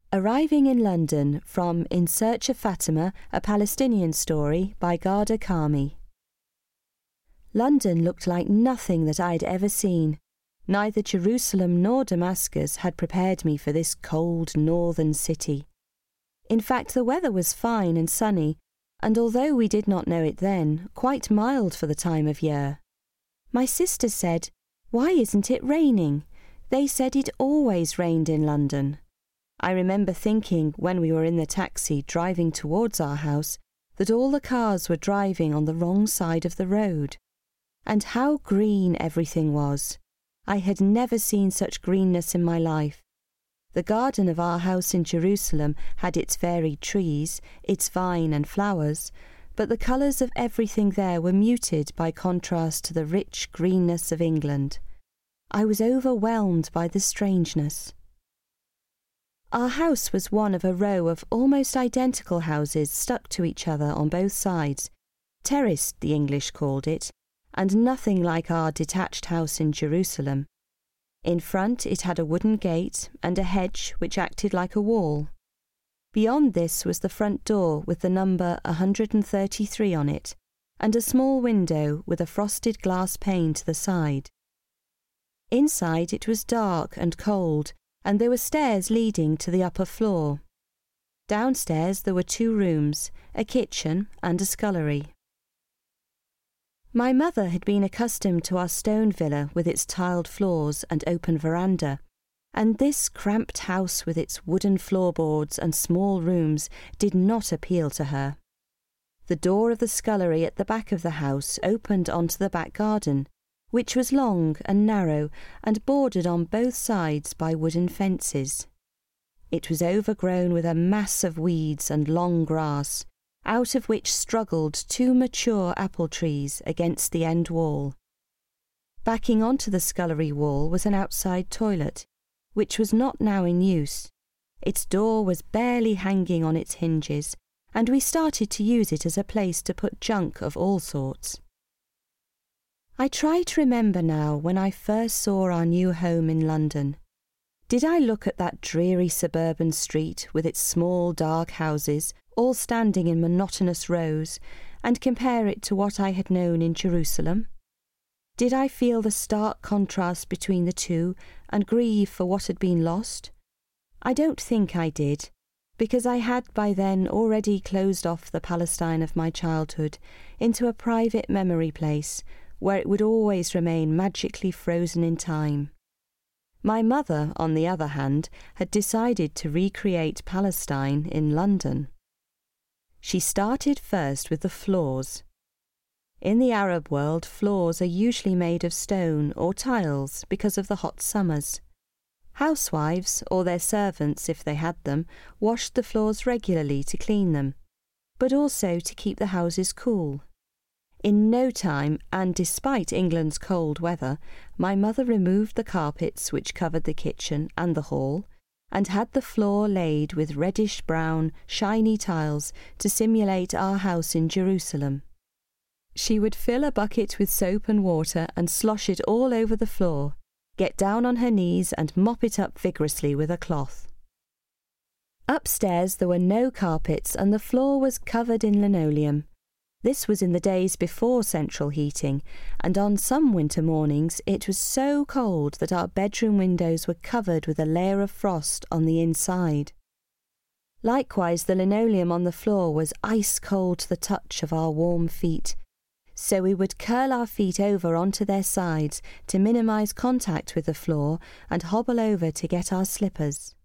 Arriving in London from In Search of Fatima, a Palestinian story by Gharda Karmi. London looked like nothing that I had ever seen. Neither Jerusalem nor Damascus had prepared me for this cold northern city. In fact, the weather was fine and sunny, and although we did not know it then, quite mild for the time of year. My sister said, "Why isn't it raining? They said it always rained in London." I remember thinking when we were in the taxi driving towards our house that all the cars were driving on the wrong side of the road. And how green everything was. I had never seen such greenness in my life. The garden of our house in Jerusalem had its varied trees, its vine and flowers, but the colours of everything there were muted by contrast to the rich greenness of England. I was overwhelmed by the strangeness. Our house was one of a row of almost identical houses stuck to each other on both sides, terraced the English called it, and nothing like our detached house in Jerusalem. In front it had a wooden gate and a hedge which acted like a wall. Beyond this was the front door with the number 133 on it, and a small window with a frosted glass pane to the side. Inside it was dark and cold, and there were stairs leading to the upper floor. Downstairs there were 2 rooms, a kitchen and a scullery. My mother had been accustomed to our stone villa with its tiled floors and open veranda, and this cramped house with its wooden floorboards and small rooms did not appeal to her. The door of the scullery at the back of the house opened onto the back garden, which was long and narrow and bordered on both sides by wooden fences. It was overgrown with a mass of weeds and long grass, out of which struggled 2 mature apple trees against the end wall. Backing onto the scullery wall was an outside toilet, which was not now in use. Its door was barely hanging on its hinges, and we started to use it as a place to put junk of all sorts. I try to remember now when I first saw our new home in London. Did I look at that dreary suburban street with its small dark houses, all standing in monotonous rows, and compare it to what I had known in Jerusalem? Did I feel the stark contrast between the two and grieve for what had been lost? I don't think I did, because I had by then already closed off the Palestine of my childhood into a private memory place where it would always remain magically frozen in time. My mother, on the other hand, had decided to recreate Palestine in London. She started first with the floors. In the Arab world, floors are usually made of stone or tiles because of the hot summers. Housewives, or their servants if they had them, washed the floors regularly to clean them, but also to keep the houses cool. In no time, and despite England's cold weather, my mother removed the carpets which covered the kitchen and the hall, and had the floor laid with reddish-brown, shiny tiles to simulate our house in Jerusalem. She would fill a bucket with soap and water and slosh it all over the floor, get down on her knees and mop it up vigorously with a cloth. Upstairs there were no carpets and the floor was covered in linoleum. This was in the days before central heating, and on some winter mornings it was so cold that our bedroom windows were covered with a layer of frost on the inside. Likewise, the linoleum on the floor was ice cold to the touch of our warm feet, so we would curl our feet over onto their sides to minimise contact with the floor and hobble over to get our slippers.